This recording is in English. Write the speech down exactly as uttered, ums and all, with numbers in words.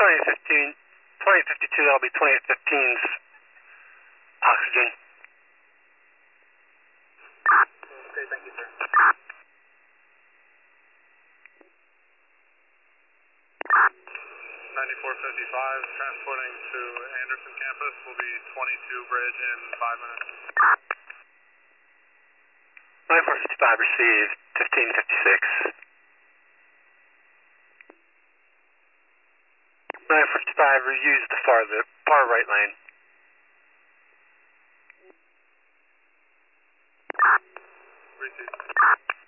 twenty-eight fifteen, twenty-eight fifty-two, that'll be twenty-eight fifteen's oxygen. Okay, thank you, sir. ninety-four fifty-five, transporting to Anderson campus, will be twenty-two bridge in five minutes. ninety-four fifty-five received, fifteen fifty-six. ninety-four fifty-five, reuse the far, the far right lane. Received.